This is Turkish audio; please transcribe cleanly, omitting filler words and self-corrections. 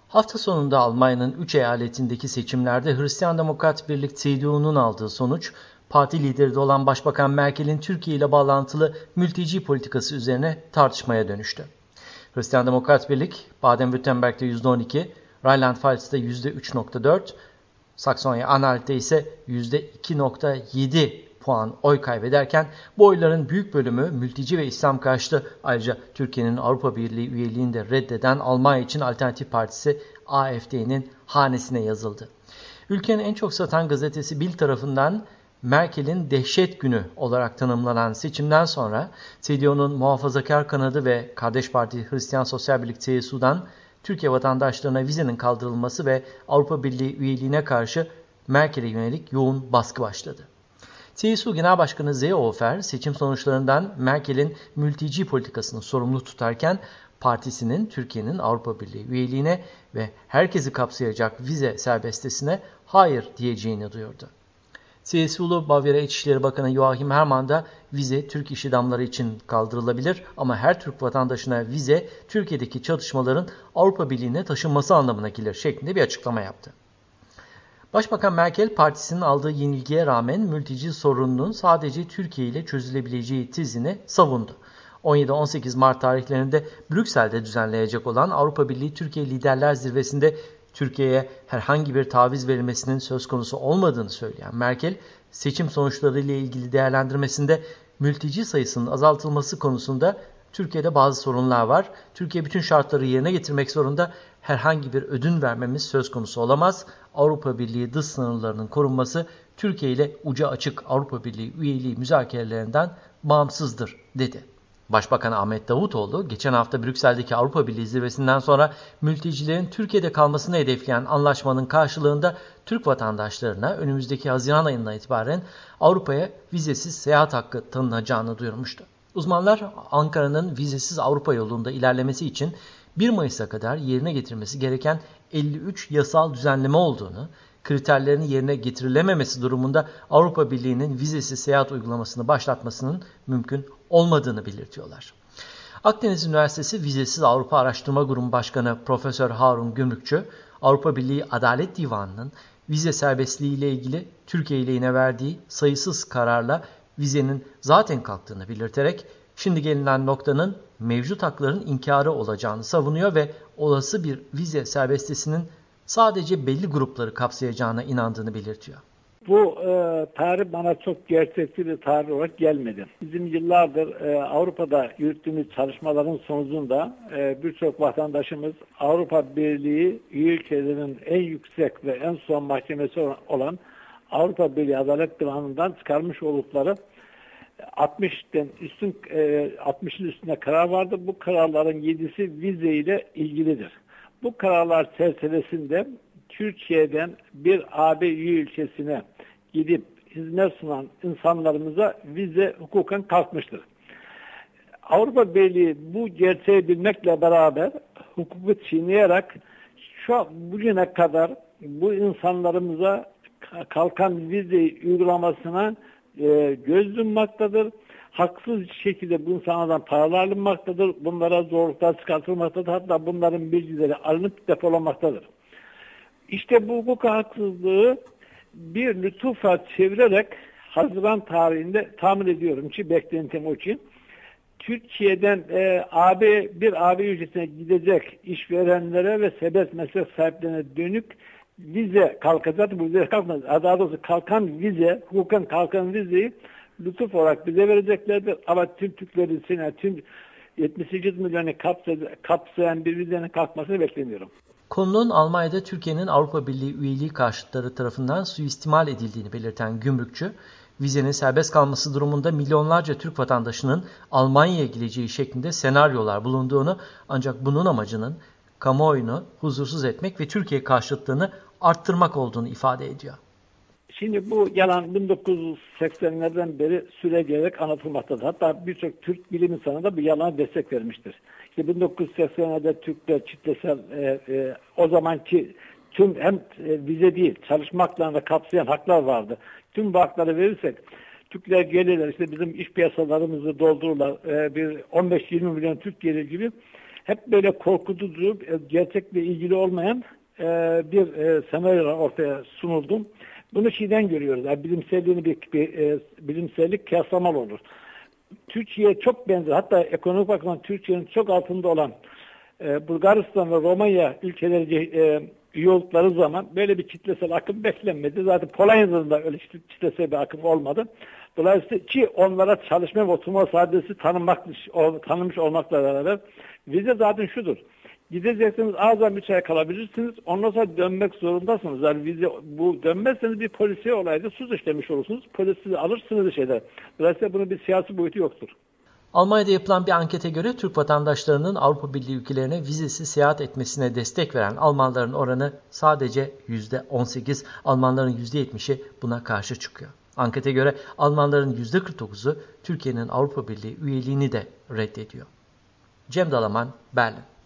Hafta sonunda Almanya'nın 3 eyaletindeki seçimlerde Hristiyan Demokrat Birlik CDU'nun aldığı sonuç, parti lideri de olan Başbakan Merkel'in Türkiye ile bağlantılı mülteci politikası üzerine tartışmaya dönüştü. Hristiyan Demokrat Birlik, Baden-Württemberg'de %12, Rheinland-Pfalz'da %3.4, Saksonya-Anhalt'te ise %2.7 puan oy kaybederken bu oyların büyük bölümü mülteci ve İslam karşıtı, ayrıca Türkiye'nin Avrupa Birliği üyeliğini de reddeden Almanya için Alternatif Partisi AfD'nin hanesine yazıldı. Ülkenin en çok satan gazetesi Bild tarafından Merkel'in dehşet günü olarak tanımlanan seçimden sonra CDU'nun muhafazakar kanadı ve kardeş parti Hristiyan Sosyal Birlik CSU'dan Türkiye vatandaşlarına vizenin kaldırılması ve Avrupa Birliği üyeliğine karşı Merkel'e yönelik yoğun baskı başladı. CSU Genel Başkanı Seehofer seçim sonuçlarından Merkel'in mülteci politikasını sorumlu tutarken partisinin Türkiye'nin Avrupa Birliği üyeliğine ve herkesi kapsayacak vize serbestesine hayır diyeceğini duyurdu. CSU'lu Bavyera İçişleri Bakanı Joachim Herrmann da vize Türk iş adamları için kaldırılabilir ama her Türk vatandaşına vize Türkiye'deki çatışmaların Avrupa Birliği'ne taşınması anlamına gelir şeklinde bir açıklama yaptı. Başbakan Merkel partisinin aldığı yenilgiye rağmen mülteci sorununun sadece Türkiye ile çözülebileceği tezini savundu. 17-18 Mart tarihlerinde Brüksel'de düzenleyecek olan Avrupa Birliği Türkiye Liderler Zirvesi'nde Türkiye'ye herhangi bir taviz verilmesinin söz konusu olmadığını söyleyen Merkel, seçim sonuçları ile ilgili değerlendirmesinde mülteci sayısının azaltılması konusunda Türkiye'de bazı sorunlar var. Türkiye bütün şartları yerine getirmek zorunda. Herhangi bir ödün vermemiz söz konusu olamaz. Avrupa Birliği dış sınırlarının korunması Türkiye ile ucu açık Avrupa Birliği üyeliği müzakerelerinden bağımsızdır, dedi. Başbakan Ahmet Davutoğlu geçen hafta Brüksel'deki Avrupa Birliği zirvesinden sonra mültecilerin Türkiye'de kalmasını hedefleyen anlaşmanın karşılığında Türk vatandaşlarına önümüzdeki Haziran ayından itibaren Avrupa'ya vizesiz seyahat hakkı tanınacağını duyurmuştu. Uzmanlar Ankara'nın vizesiz Avrupa yolunda ilerlemesi için 1 Mayıs'a kadar yerine getirmesi gereken 53 yasal düzenleme olduğunu, kriterlerin yerine getirilememesi durumunda Avrupa Birliği'nin vizesiz seyahat uygulamasını başlatmasının mümkün olmadığını belirtiyorlar. Akdeniz Üniversitesi Vizesiz Avrupa Araştırma Grubu Başkanı Profesör Harun Gümrükçü, Avrupa Birliği Adalet Divanı'nın vize serbestliği ile ilgili Türkiye lehine verdiği sayısız kararla vizenin zaten kalktığını belirterek şimdi gelinen noktanın mevcut hakların inkarı olacağını savunuyor ve olası bir vize serbestlisinin sadece belli grupları kapsayacağına inandığını belirtiyor. Bu tarih bana çok gerçekçi bir tarih olarak gelmedi. Bizim yıllardır Avrupa'da yürüttüğümüz çalışmaların sonucunda birçok vatandaşımız Avrupa Birliği üye ülkelerinin en yüksek ve en son mahkemesi olan Avrupa Birliği Adalet Divanı'ndan çıkarmış oldukları 60'ın üstünde karar vardı. Bu kararların 7'si vize ile ilgilidir. Bu kararlar çerçevesinde Türkiye'den bir AB üye ülkesine gidip hizmet sunan insanlarımıza vize hukuken kalkmıştır. Avrupa Birliği bu gerçeği bilmekle beraber hukuku çiğneyerek bugüne kadar bu insanlarımıza kalkan vize uygulamasına göz yummaktadır. Haksız şekilde bu insanlardan paralar alınmaktadır. Bunlara zorluklar çıkartılmaktadır. Hatta bunların bilgileri alınıp depolanmaktadır. İşte bu hukuk haksızlığı bir lütufa çevirerek Haziran tarihinde tahmin ediyorum ki beklentim o ki Türkiye'den bir AB ülkesine gidecek işverenlere ve serbest meslek sahiplerine dönük vize kalkacak. Bu vize kalkmaz. Daha doğrusu kalkan vize, hukuken kalkan vizeyi lütuf olarak bize vereceklerdir. Ama tüm Türklerin tüm 78 milyonu kapsayan bir vizenin kalkmasını bekleniyorum. Konunun Almanya'da Türkiye'nin Avrupa Birliği üyeliği karşıtları tarafından suistimal edildiğini belirten Gümrükçü, vizenin serbest kalması durumunda milyonlarca Türk vatandaşının Almanya'ya gideceği şeklinde senaryolar bulunduğunu, ancak bunun amacının kamuoyunu huzursuz etmek ve Türkiye karşıtlığını arttırmak olduğunu ifade ediyor. Şimdi bu yalan 1980'lerden beri süregelerek anlatılmaktadır. Hatta birçok Türk bilim insanı da bu yalana destek vermiştir. İşte 1980'lerde Türkler kitlesel o zamanki tüm hem vize değil çalışmakla da kapsayan haklar vardı. Tüm bu hakları verirsek Türkler gelirler işte bizim iş piyasalarımızı doldururlar. Bir 15-20 milyon Türk gelir gibi hep böyle korkutucu, gerçekle ilgili olmayan bir senaryo ortaya sunuldu. Bunu şeyden görüyoruz. Yani bilimsellik kıyaslamalı olur. Türkiye çok benzer. Hatta ekonomik bakımdan Türkiye'nin çok altında olan Bulgaristan ve Romanya ülkeleri üye oldukları zaman böyle bir kitlesel akım beklenmedi. Zaten Polonya'da da öyle kitlesel bir akım olmadı. Dolayısıyla ki onlara çalışma ve oturma adresi tanınmış olmakla beraber vize zaten şudur. Gideceksiniz, azam 3 ay kalabilirsiniz. Ondan sonra dönmek zorundasınız. Yani vize, bu dönmezseniz bir polisiye olayda suç işlemiş olursunuz. Polis sizi alır, sınır dışı eder. Dolayısıyla bunun bir siyasi boyutu yoktur. Almanya'da yapılan bir ankete göre Türk vatandaşlarının Avrupa Birliği ülkelerine vizesiz seyahat etmesine destek veren Almanların oranı sadece %18, Almanların %70'i buna karşı çıkıyor. Ankete göre Almanların %49'u Türkiye'nin Avrupa Birliği üyeliğini de reddediyor. Cem Dalaman, Berlin.